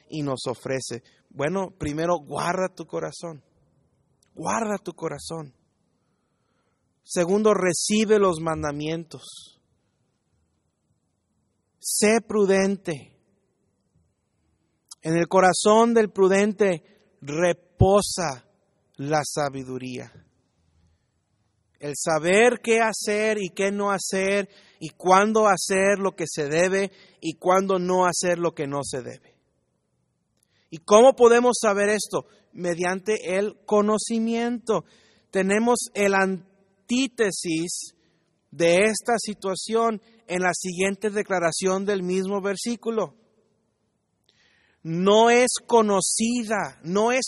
y nos ofrece. Bueno, primero, guarda tu corazón. Guarda tu corazón. Segundo, recibe los mandamientos. Sé prudente. En el corazón del prudente reposa la sabiduría. El saber qué hacer y qué no hacer, y cuándo hacer lo que se debe y cuándo no hacer lo que no se debe. ¿Y cómo podemos saber esto? Mediante el conocimiento. Tenemos el antítesis de esta situación en la siguiente declaración del mismo versículo. No es conocida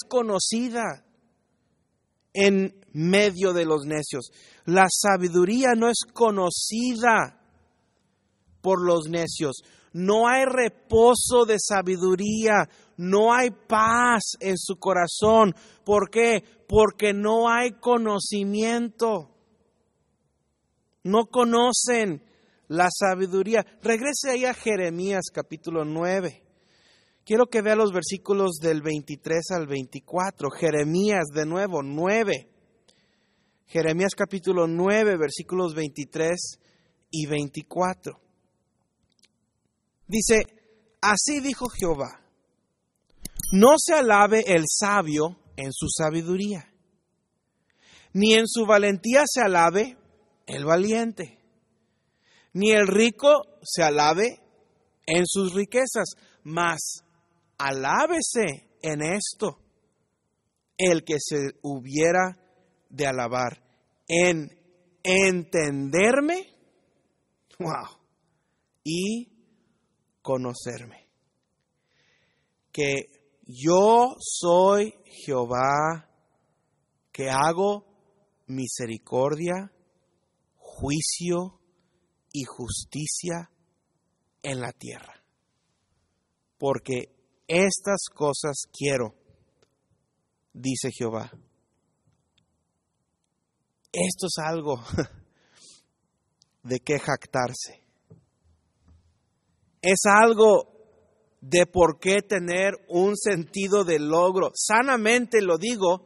en medio de los necios. La sabiduría no es conocida por los necios. No hay reposo de sabiduría, no hay paz en su corazón. ¿Por qué? Porque no hay conocimiento. No conocen la sabiduría. Regrese ahí a Jeremías capítulo 9. Quiero que vea los versículos del 23 al 24. Jeremías de nuevo, 9. Jeremías capítulo 9, versículos 23 y 24. Dice, así dijo Jehová, no se alabe el sabio en su sabiduría, ni en su valentía se alabe el valiente, ni el rico se alabe en sus riquezas, mas alábese en esto el que se hubiera de alabar, en entenderme, y conocerme, que yo soy Jehová, que hago misericordia, juicio y justicia en la tierra. Porque estas cosas quiero, dice Jehová. Esto es algo de qué jactarse. Es algo de por qué tener un sentido de logro. Sanamente lo digo,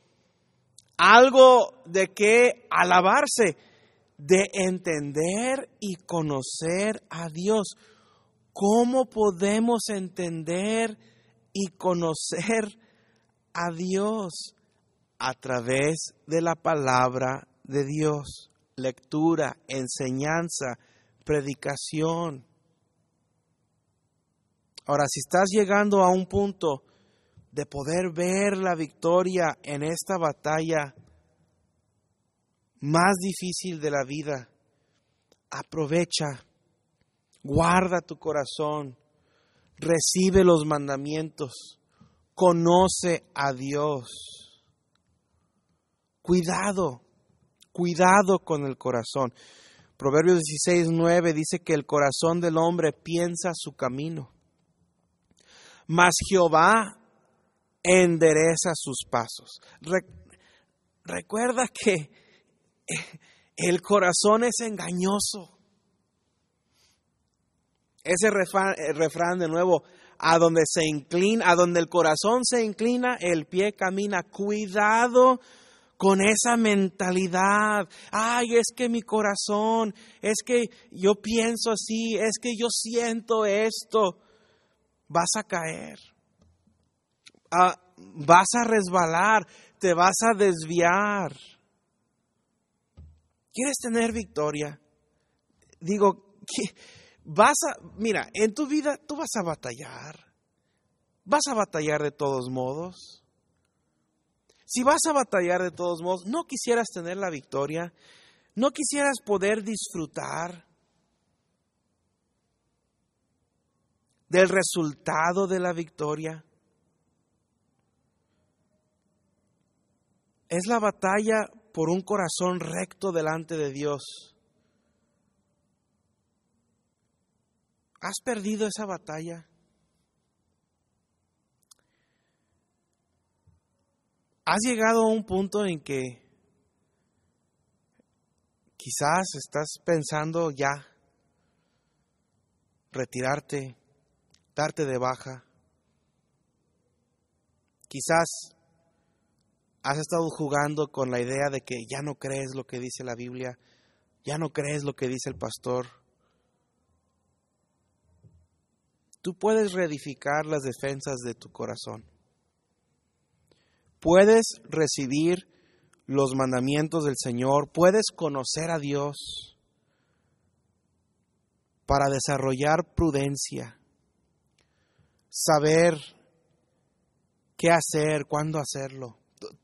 algo de qué alabarse, de entender y conocer a Dios. ¿Cómo podemos entender y conocer a Dios? A través de la palabra de Dios. Lectura, enseñanza, predicación. Ahora, si estás llegando a un punto de poder ver la victoria en esta batalla más difícil de la vida, aprovecha, guarda tu corazón, recibe los mandamientos, conoce a Dios. Cuidado con el corazón. Proverbios 16:9 dice que el corazón del hombre piensa su camino, mas Jehová endereza sus pasos. Recuerda que el corazón es engañoso. Ese refrán de nuevo, a donde el corazón se inclina, el pie camina. Cuidado con esa mentalidad. Ay, es que mi corazón, es que yo pienso así, es que yo siento esto. Vas a caer. Vas a resbalar, te vas a desviar. ¿Quieres tener victoria? Digo, mira, en tu vida tú vas a batallar. Vas a batallar de todos modos. Si vas a batallar de todos modos, ¿no quisieras tener la victoria? ¿No quisieras poder disfrutar del resultado de la victoria? Es la batalla por un corazón recto delante de Dios. ¿Has perdido esa batalla? ¿Has llegado a un punto en que quizás estás pensando ya retirarte, darte de baja? Quizás has estado jugando con la idea de que ya no crees lo que dice la Biblia, ya no crees lo que dice el pastor. Tú puedes reedificar las defensas de tu corazón. Puedes recibir los mandamientos del Señor, puedes conocer a Dios para desarrollar prudencia, saber qué hacer, cuándo hacerlo.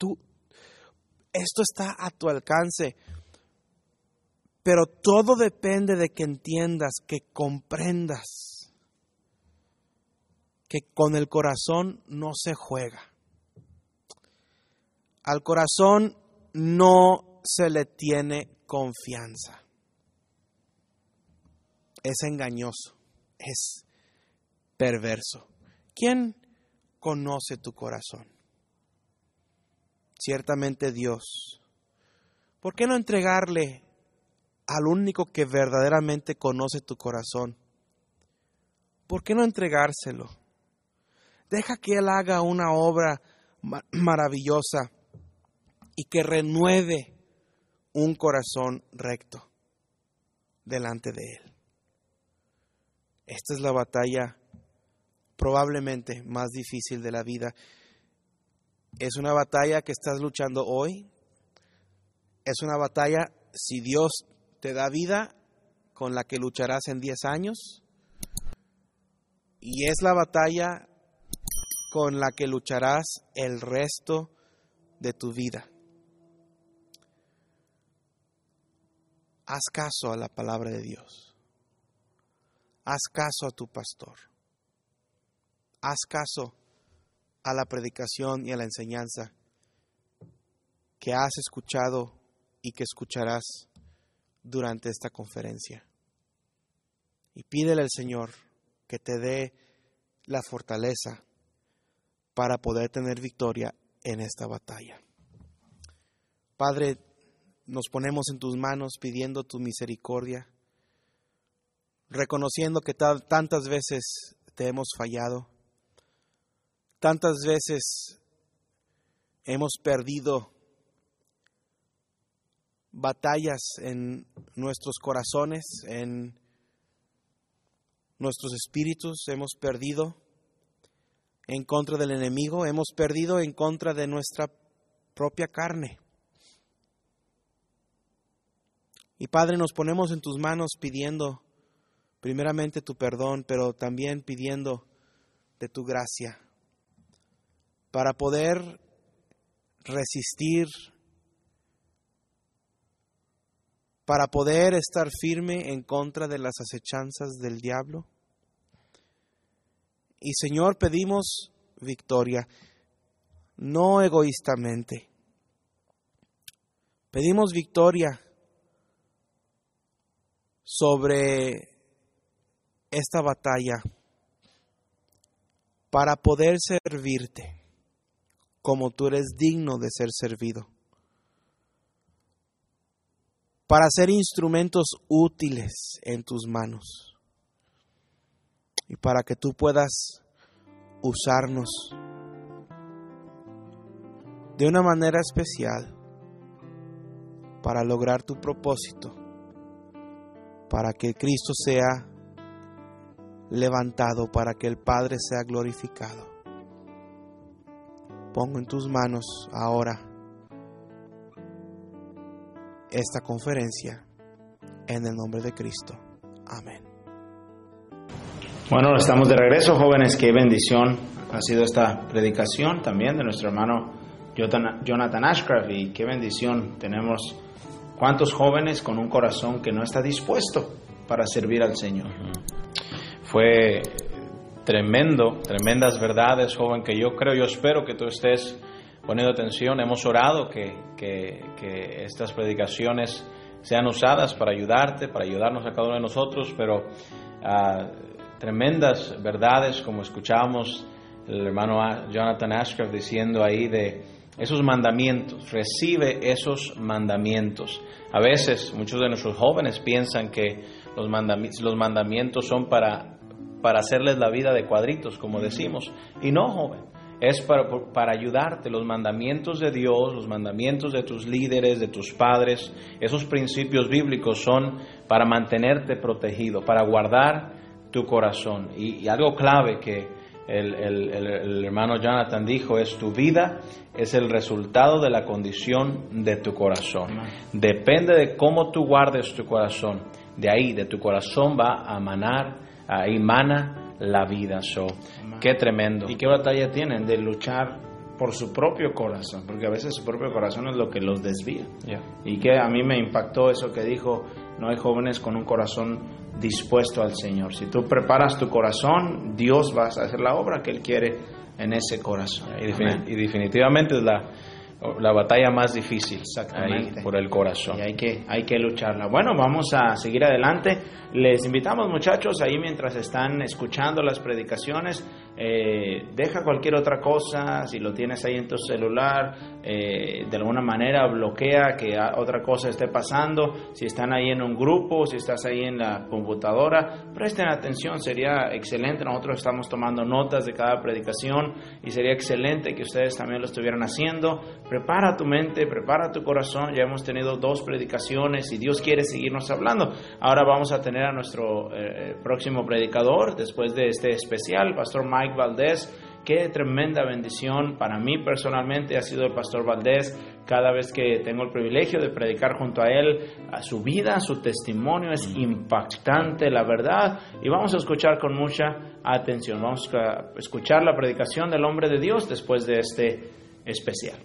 Esto está a tu alcance, pero todo depende de que entiendas, que comprendas que con el corazón no se juega. Al corazón no se le tiene confianza. Es engañoso, es perverso. ¿Quién conoce tu corazón? Ciertamente Dios. ¿Por qué no entregarle al único que verdaderamente conoce tu corazón? ¿Por qué no entregárselo? Deja que Él haga una obra maravillosa y que renueve un corazón recto delante de Él. Esta es la batalla probablemente más difícil de la vida. Es una batalla que estás luchando hoy. Es una batalla, si Dios te da vida, con la que lucharás en 10 años. Y es la batalla con la que lucharás el resto de tu vida. Haz caso a la palabra de Dios. Haz caso a tu pastor. Haz caso a la predicación y a la enseñanza que has escuchado y que escucharás durante esta conferencia. Y pídele al Señor que te dé la fortaleza para poder tener victoria en esta batalla. Padre, nos ponemos en tus manos pidiendo tu misericordia, reconociendo que tantas veces te hemos fallado, tantas veces hemos perdido batallas en nuestros corazones, en nuestros espíritus, hemos perdido en contra del enemigo, hemos perdido en contra de nuestra propia carne. Y Padre, nos ponemos en tus manos pidiendo primeramente tu perdón, pero también pidiendo de tu gracia para poder resistir, para poder estar firme en contra de las acechanzas del diablo. Y Señor, pedimos victoria, no egoístamente. Pedimos victoria sobre esta batalla para poder servirte como tú eres digno de ser servido, para ser instrumentos útiles en tus manos y para que tú puedas usarnos de una manera especial para lograr tu propósito, para que Cristo sea levantado, para que el Padre sea glorificado. Pongo en tus manos ahora esta conferencia en el nombre de Cristo. Amén. Bueno, estamos de regreso, jóvenes. Qué bendición ha sido esta predicación también de nuestro hermano Jonathan Ashcraft, y qué bendición tenemos. ¿Cuántos jóvenes con un corazón que no está dispuesto para servir al Señor? Fue tremendas verdades, joven, que yo espero que tú estés poniendo atención. Hemos orado que estas predicaciones sean usadas para ayudarte, para ayudarnos a cada uno de nosotros, pero tremendas verdades, como escuchábamos el hermano Jonathan Ashcraft diciendo ahí de esos mandamientos. Recibe esos mandamientos. A veces muchos de nuestros jóvenes piensan que los mandamientos son para hacerles la vida de cuadritos, como decimos. Y no, joven, es para ayudarte. Los mandamientos de Dios, los mandamientos de tus líderes, de tus padres, esos principios bíblicos son para mantenerte protegido, para guardar tu corazón. Y algo clave que el hermano Jonathan dijo es: tu vida es el resultado de la condición de tu corazón. Depende de cómo tú guardes tu corazón. De ahí, de tu corazón va a manar, ahí mana la vida. Qué tremendo. ¿Y qué batalla tienen de luchar por su propio corazón? Porque a veces su propio corazón es lo que los desvía. Y que a mí me impactó eso que dijo: no hay jóvenes con un corazón dispuesto al Señor. Si tú preparas tu corazón, Dios va a hacer la obra que Él quiere en ese corazón. Y definitivamente es la batalla más difícil. Exactamente. Ahí, por el corazón. Y hay que lucharla. Bueno, vamos a seguir adelante. Les invitamos, muchachos, ahí mientras están escuchando las predicaciones, deja cualquier otra cosa. Si lo tienes ahí en tu celular, de alguna manera bloquea que otra cosa esté pasando. Si están ahí en un grupo, si estás ahí en la computadora, presten atención, sería excelente. Nosotros estamos tomando notas de cada predicación y sería excelente que ustedes también lo estuvieran haciendo. Prepara tu mente, prepara tu corazón. Ya hemos tenido 2 predicaciones y Dios quiere seguirnos hablando. Ahora vamos a tener a nuestro próximo predicador después de este especial, Pastor Mike Valdés. Qué tremenda bendición para mí personalmente ha sido el Pastor Valdés. Cada vez que tengo el privilegio de predicar junto a él, a su vida, su testimonio es impactante, la verdad. Y vamos a escuchar con mucha atención. Vamos a escuchar la predicación del hombre de Dios después de este especial.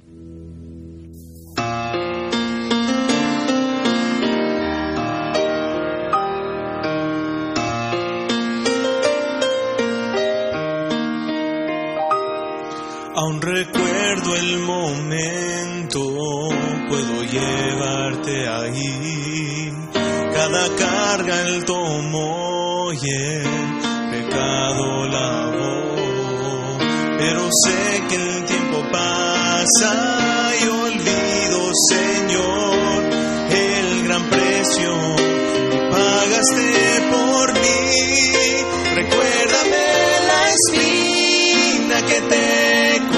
Aún recuerdo el momento, puedo llevarte ahí. Cada carga él tomó y el pecado lavó. Pero sé que el tiempo pasa y olvido, Señor, el gran precio que pagaste por mí. Recuérdame la espina que te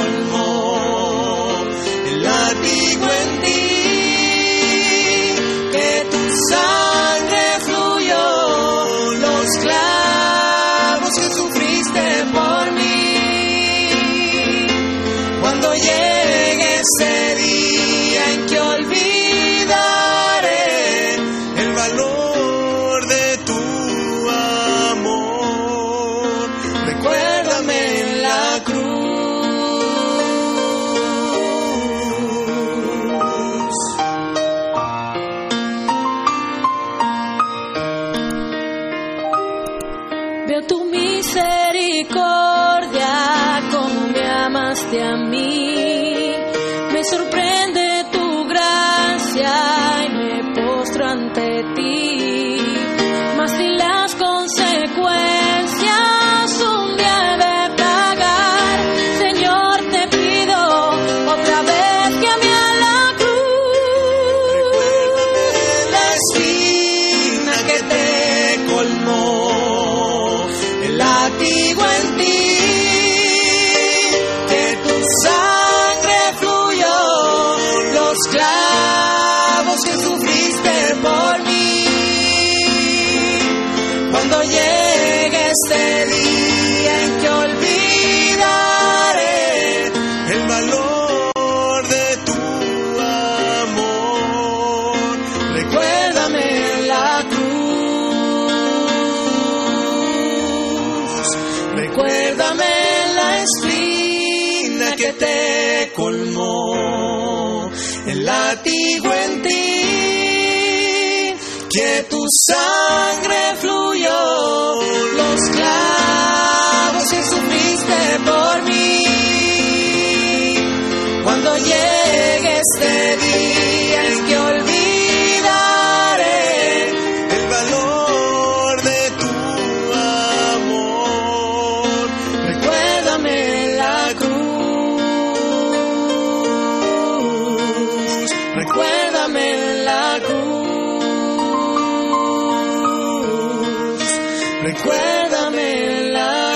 látigo en ti, que tu sangre fluyó, los clavos que sufriste por mí. Cuando llegue ese día en que olvidaré el valor de tu amor, recuérdame en la cruz. A mí me sorprende tu gracia y me postro ante ti, mas si las consecuencias un día de pagar, Señor, te pido otra vez que ame a la cruz. La espina que te colmó, el látigo en ti, clavos que sufriste por mí. Cuando llegue este día en que olvidaré el valor de tu amor, recuérdame en la cruz. Recuérdame en la espina que te colmó, el látigo en ti, que tu sangre fluyó, los clavos que sufriste por mí. Cuando llegue este día en que olvidaré el valor de tu amor, recuérdame en la cruz. Recuérdame en la cruz, recuérdame en la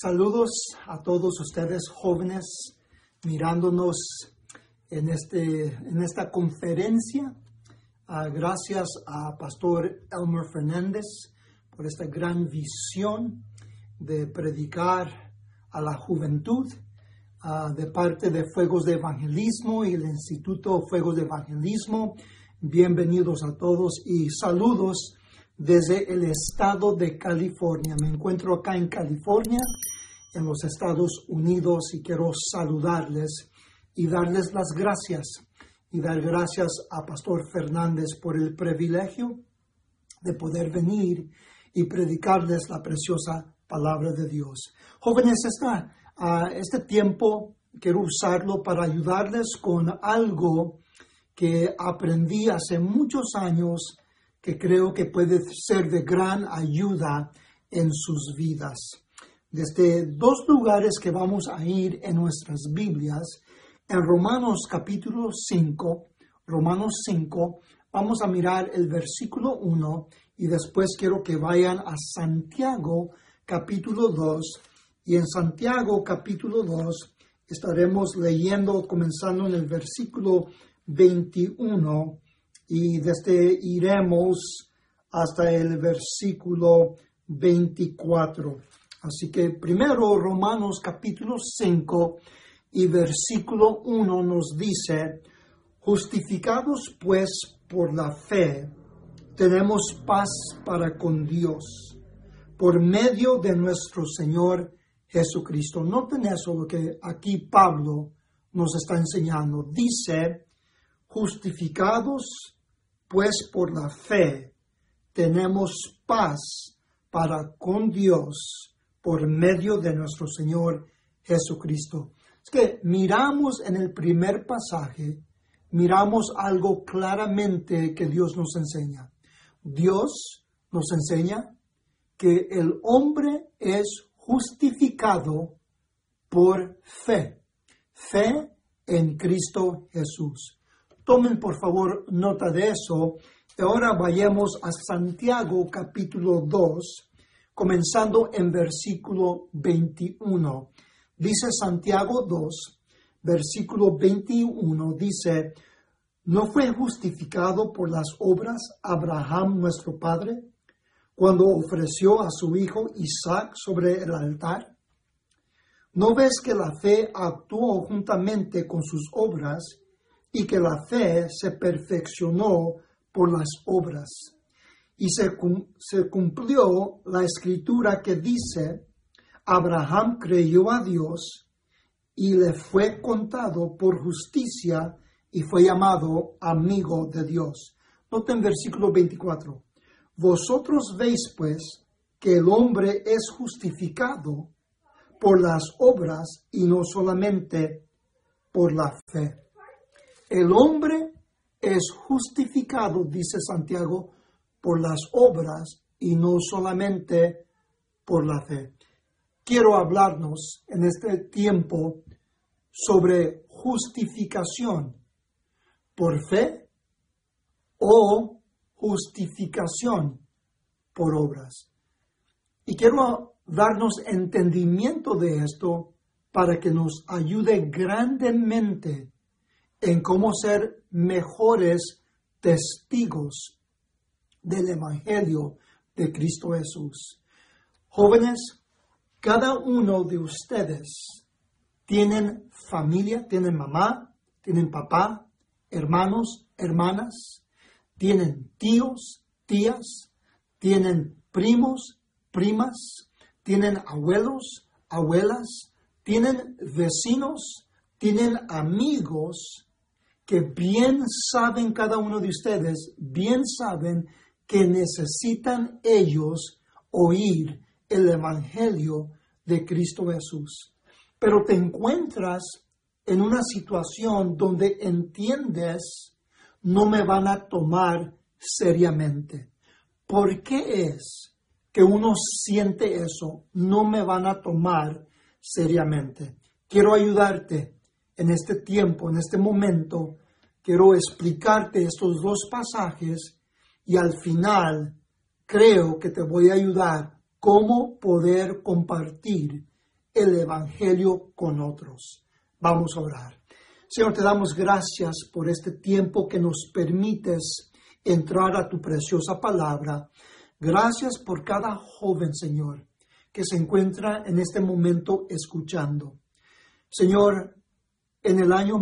Saludos a todos ustedes jóvenes mirándonos en esta conferencia. Gracias a Pastor Elmer Fernández por esta gran visión de predicar a la juventud de parte de Fuegos de Evangelismo y el Instituto Fuegos de Evangelismo. Bienvenidos a todos y saludos desde el estado de California. Me encuentro acá en California, en los Estados Unidos, y quiero saludarles y darles las gracias. Y dar gracias a Pastor Fernández por el privilegio de poder venir y predicarles la preciosa palabra de Dios. Jóvenes, este tiempo quiero usarlo para ayudarles con algo que aprendí hace muchos años que creo que puede ser de gran ayuda en sus vidas. Desde dos lugares que vamos a ir en nuestras Biblias, en Romanos capítulo 5, vamos a mirar el versículo 1 y después quiero que vayan a Santiago capítulo 2. Y en Santiago capítulo 2 estaremos leyendo comenzando en el versículo 21 y iremos hasta el versículo 24. Así que primero Romanos capítulo 5 y versículo 1 nos dice: justificados pues por la fe, tenemos paz para con Dios, por medio de nuestro Señor Jesucristo. Noten eso, lo que aquí Pablo nos está enseñando. Dice, justificados pues por la fe, tenemos paz para con Dios, por medio de nuestro Señor Jesucristo. Es que miramos en el primer pasaje, miramos algo claramente que Dios nos enseña. Dios nos enseña que el hombre es justificado por fe. Fe en Cristo Jesús. Tomen por favor nota de eso. Ahora vayamos a Santiago capítulo 2, comenzando en versículo 21. Dice Santiago 2, versículo 21, dice: ¿no fue justificado por las obras Abraham nuestro padre, cuando ofreció a su hijo Isaac sobre el altar? ¿No ves que la fe actuó juntamente con sus obras y que la fe se perfeccionó por las obras? Y se cumplió la escritura que dice: Abraham creyó a Dios y le fue contado por justicia y fue llamado amigo de Dios. Noten versículo 24. Vosotros veis pues que el hombre es justificado por las obras y no solamente por la fe. El hombre es justificado, dice Santiago, por las obras y no solamente por la fe. Quiero hablarnos en este tiempo sobre justificación por fe o justificación por obras. Y quiero darnos entendimiento de esto para que nos ayude grandemente en cómo ser mejores testigos del Evangelio de Cristo Jesús. Jóvenes, cada uno de ustedes tienen familia, tienen mamá, tienen papá, hermanos, hermanas, tienen tíos, tías, tienen primos, primas, tienen abuelos, abuelas, tienen vecinos, tienen amigos que bien saben, cada uno de ustedes, bien saben que necesitan ellos oír el Evangelio de Cristo Jesús. Pero te encuentras en una situación donde entiendes, no me van a tomar seriamente. ¿Por qué es que uno siente eso? No me van a tomar seriamente. Quiero ayudarte en este tiempo, en este momento. Quiero explicarte estos dos pasajes y al final creo que te voy a ayudar cómo poder compartir el Evangelio con otros. Vamos a orar. Señor, te damos gracias por este tiempo que nos permites entrar a tu preciosa palabra. Gracias por cada joven, Señor, que se encuentra en este momento escuchando. Señor, en el año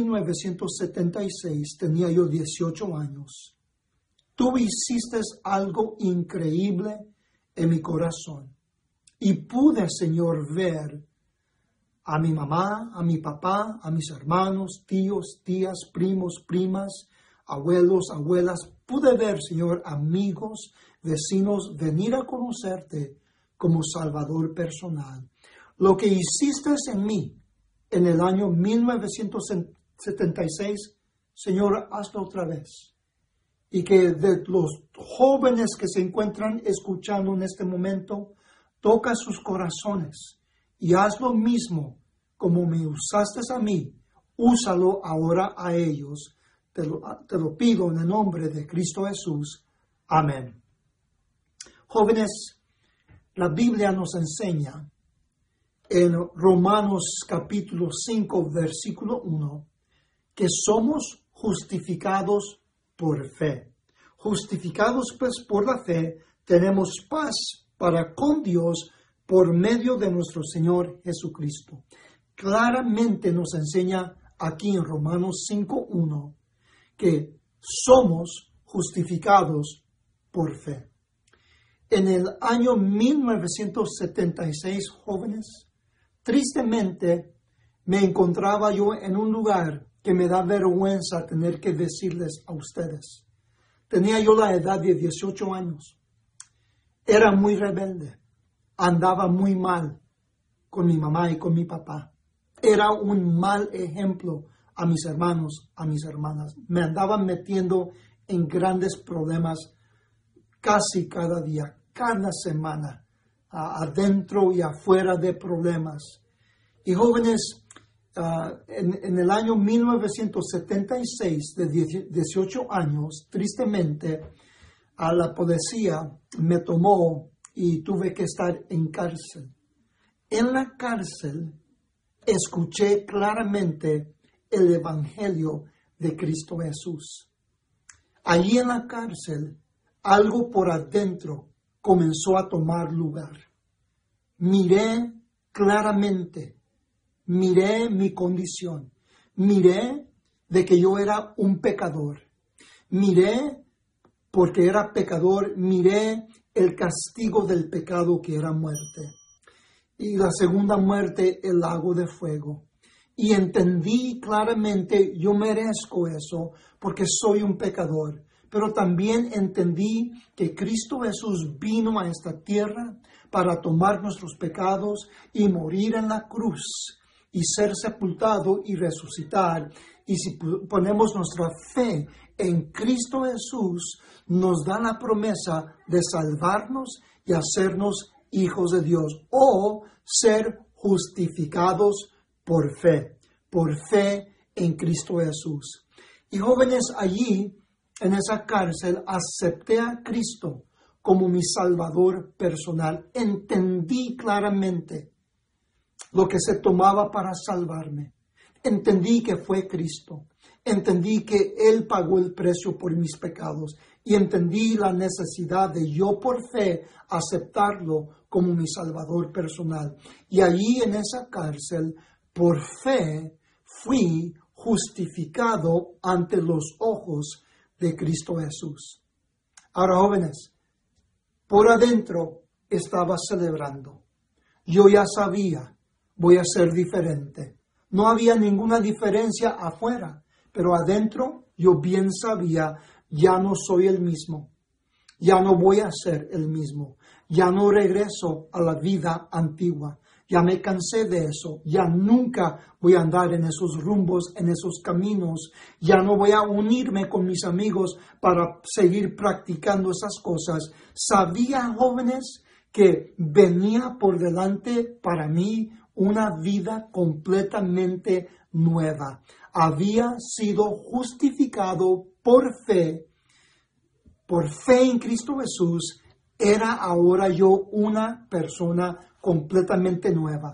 1976 tenía yo 18 años. Tú hiciste algo increíble en mi corazón. Y pude, Señor, ver a mi mamá, a mi papá, a mis hermanos, tíos, tías, primos, primas, abuelos, abuelas. Pude ver, Señor, amigos, vecinos, venir a conocerte como Salvador personal. Lo que hiciste en mí en el año 1976, Señor, hazlo otra vez. Y que de los jóvenes que se encuentran escuchando en este momento, toca sus corazones y haz lo mismo como me usaste a mí. Úsalo ahora a ellos. Te lo pido en el nombre de Cristo Jesús. Amén. Jóvenes, la Biblia nos enseña en Romanos capítulo 5, versículo 1, que somos justificados por fe. Justificados pues por la fe, tenemos paz para con Dios por medio de nuestro Señor Jesucristo. Claramente nos enseña aquí en Romanos 5:1 que somos justificados por fe. En el año 1976, jóvenes, tristemente me encontraba yo en un lugar que me da vergüenza tener que decirles a ustedes. Tenía yo la edad de 18 años. Era muy rebelde. Andaba muy mal con mi mamá y con mi papá. Era un mal ejemplo a mis hermanos, a mis hermanas. Me andaban metiendo en grandes problemas casi cada día, cada semana, adentro y afuera de problemas. Y jóvenes, en el año 1976, de 18 años, tristemente, a la policía me tomó y tuve que estar en cárcel. En la cárcel escuché claramente el Evangelio de Cristo Jesús. Allí en la cárcel, algo por adentro comenzó a tomar lugar. Miré claramente, miré mi condición, miré de que yo era un pecador, miré porque era pecador, miré el castigo del pecado que era muerte. Y la segunda muerte, el lago de fuego. Y entendí claramente, yo merezco eso porque soy un pecador. Pero también entendí que Cristo Jesús vino a esta tierra para tomar nuestros pecados y morir en la cruz y ser sepultado y resucitar. Y si ponemos nuestra fe en Cristo Jesús, nos da la promesa de salvarnos y hacernos hijos de Dios o ser justificados por fe en Cristo Jesús. Y jóvenes, allí en esa cárcel acepté a Cristo como mi Salvador personal. Entendí claramente lo que se tomaba para salvarme. Entendí que fue Cristo. Entendí que Él pagó el precio por mis pecados. Y entendí la necesidad de yo por fe aceptarlo como mi Salvador personal. Y allí en esa cárcel, por fe, fui justificado ante los ojos de Cristo Jesús. Ahora, jóvenes, por adentro estaba celebrando. Yo ya sabía, voy a ser diferente. No había ninguna diferencia afuera, pero adentro yo bien sabía, ya no soy el mismo. Ya no voy a ser el mismo. Ya no regreso a la vida antigua. Ya me cansé de eso. Ya nunca voy a andar en esos rumbos, en esos caminos. Ya no voy a unirme con mis amigos para seguir practicando esas cosas. Sabía, jóvenes, que venía por delante para mí una vida completamente nueva. Había sido justificado por fe en Cristo Jesús. Era ahora yo una persona completamente nueva.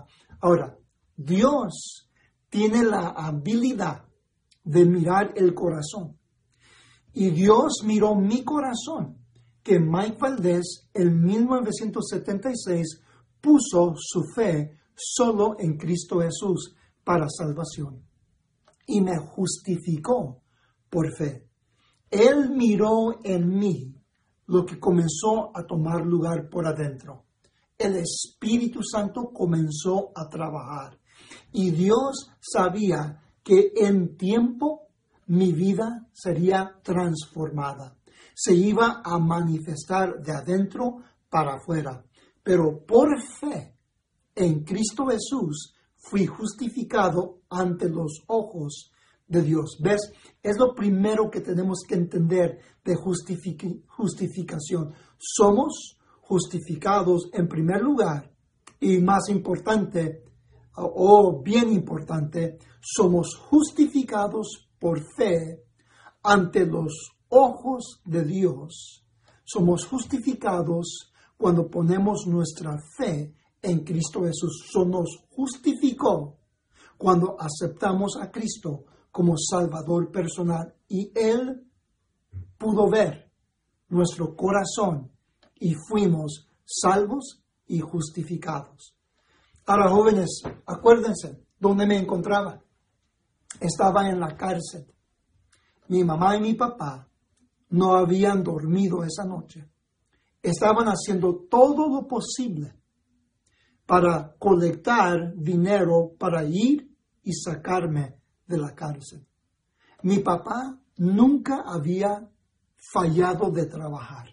Ahora, Dios tiene la habilidad de mirar el corazón. Y Dios miró mi corazón, que Mike Valdés en 1976 puso su fe solo en Cristo Jesús para salvación. Y me justificó por fe. Él miró en mí lo que comenzó a tomar lugar por adentro. El Espíritu Santo comenzó a trabajar. Y Dios sabía que en tiempo mi vida sería transformada. Se iba a manifestar de adentro para afuera. Pero por fe en Cristo Jesús fui justificado ante los ojos de Dios. ¿Ves? Es lo primero que tenemos que entender de justificación. Somos justificados en primer lugar y más importante, o bien importante, somos justificados por fe ante los ojos de Dios. Somos justificados cuando ponemos nuestra fe en Cristo Jesús. Nos justificó cuando aceptamos a Cristo como Salvador personal y Él pudo ver nuestro corazón y fuimos salvos y justificados. Ahora, jóvenes, acuérdense dónde me encontraba. Estaba en la cárcel. Mi mamá y mi papá no habían dormido esa noche. Estaban haciendo todo lo posible para colectar dinero para ir y sacarme de la cárcel. Mi papá nunca había fallado de trabajar.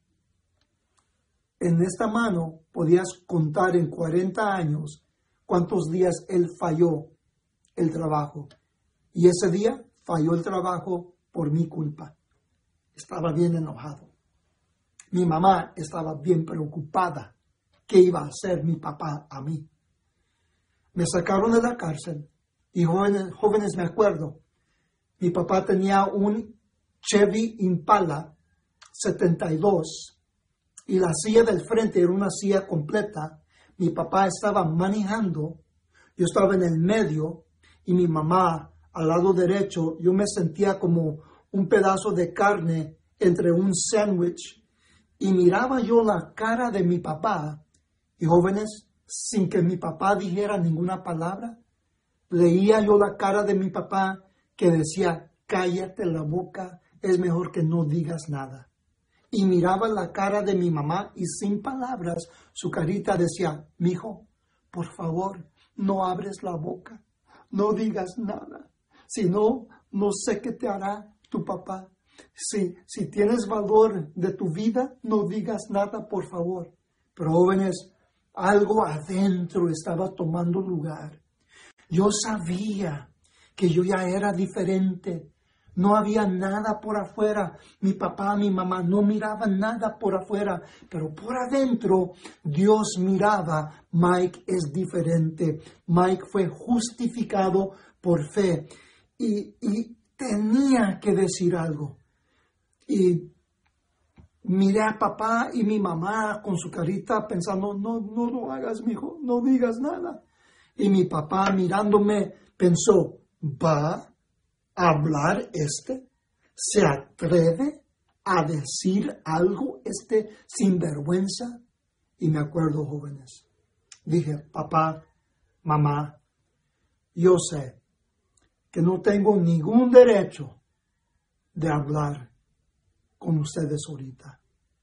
En esta mano podías contar en 40 años cuántos días él falló el trabajo. Y ese día falló el trabajo por mi culpa. Estaba bien enojado. Mi mamá estaba bien preocupada. ¿Qué iba a hacer mi papá a mí? Me sacaron de la cárcel y jóvenes me acuerdo. Mi papá tenía un Chevy Impala 72 y la silla del frente era una silla completa. Mi papá estaba manejando, yo estaba en el medio y mi mamá al lado derecho. Yo me sentía como un pedazo de carne entre un sándwich y miraba yo la cara de mi papá. Y jóvenes, sin que mi papá dijera ninguna palabra, leía yo la cara de mi papá que decía, cállate la boca, es mejor que no digas nada. Y miraba la cara de mi mamá y sin palabras, su carita decía, mijo, por favor, no abres la boca, no digas nada. Si no, no sé qué te hará tu papá. Si tienes valor de tu vida, no digas nada, por favor. Pero jóvenes, algo adentro estaba tomando lugar. Yo sabía que yo ya era diferente. No había nada por afuera. Mi papá, mi mamá no miraban nada por afuera. Pero por adentro, Dios miraba, Mike es diferente. Mike fue justificado por fe. Y tenía que decir algo. Y miré a papá y mi mamá con su carita pensando, no lo hagas, mijo, no digas nada. Y mi papá mirándome pensó, ¿va a hablar este? ¿Se atreve a decir algo este sinvergüenza? Y me acuerdo, jóvenes, dije, papá, mamá, yo sé que no tengo ningún derecho de hablar con ustedes ahorita.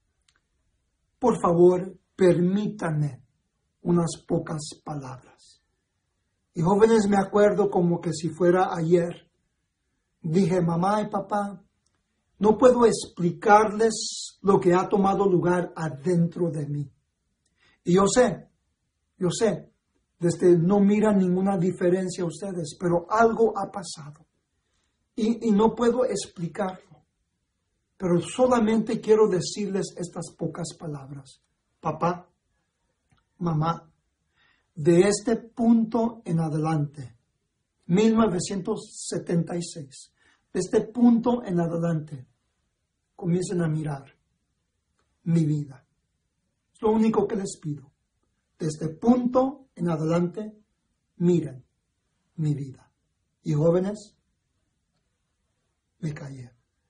Por favor, permítanme unas pocas palabras. Y jóvenes, me acuerdo como que si fuera ayer. Dije, mamá y papá, no puedo explicarles lo que ha tomado lugar adentro de mí. Y yo sé, no miran ninguna diferencia ustedes, pero algo ha pasado. Y no puedo explicarlo. Pero solamente quiero decirles estas pocas palabras. Papá, mamá, de este punto en adelante, 1976, de este punto en adelante, comiencen a mirar mi vida. Es lo único que les pido. De este punto en adelante, miren mi vida. Y jóvenes, me callé.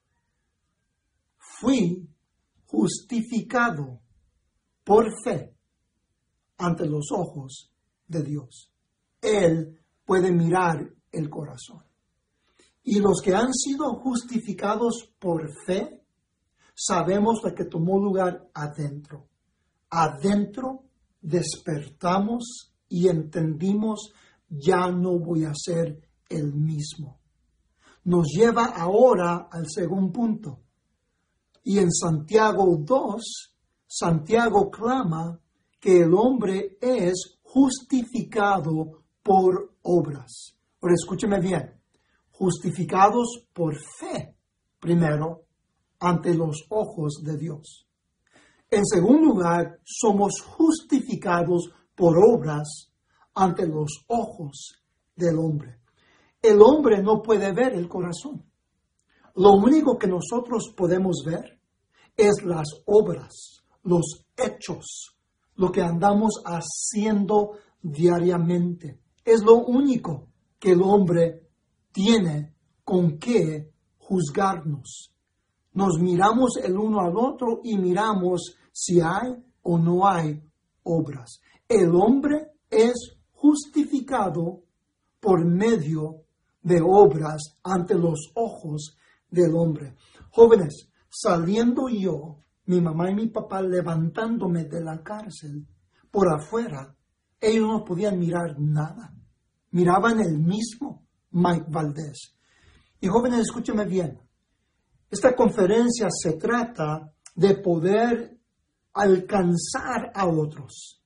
Fui justificado por fe ante los ojos de Dios. Él puede mirar el corazón. Y los que han sido justificados por fe, sabemos lo que tomó lugar adentro. Adentro despertamos y entendimos, ya no voy a ser el mismo. Nos lleva ahora al segundo punto. Y en Santiago 2, Santiago clama que el hombre es justificado por obras. Ahora escúcheme bien. Justificados por fe, primero, ante los ojos de Dios. En segundo lugar, somos justificados por obras ante los ojos del hombre. El hombre no puede ver el corazón. Lo único que nosotros podemos ver es las obras, los hechos, lo que andamos haciendo diariamente. Es lo único que el hombre tiene con qué juzgarnos. Nos miramos el uno al otro y miramos si hay o no hay obras. El hombre es justificado por medio de obras ante los ojos del hombre. Jóvenes, saliendo yo, mi mamá y mi papá levantándome de la cárcel, por afuera, ellos no podían mirar nada. Miraban el mismo Mike Valdés. Y jóvenes, escúchenme bien. Esta conferencia se trata de poder alcanzar a otros.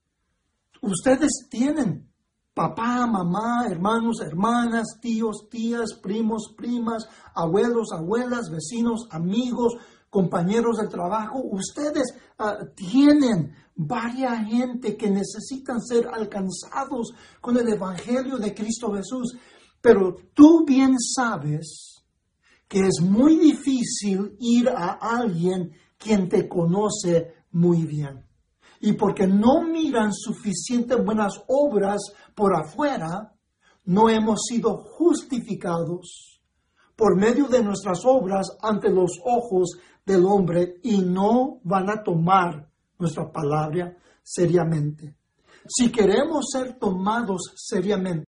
Ustedes tienen papá, mamá, hermanos, hermanas, tíos, tías, primos, primas, abuelos, abuelas, vecinos, amigos, compañeros de trabajo. Ustedes tienen varias gente que necesitan ser alcanzados con el Evangelio de Cristo Jesús. Pero tú bien sabes que es muy difícil ir a alguien quien te conoce muy bien. Y porque no miran suficientes buenas obras por afuera, no hemos sido justificados por medio de nuestras obras ante los ojos del hombre y no van a tomar nuestra palabra seriamente. Si queremos ser tomados seriamente,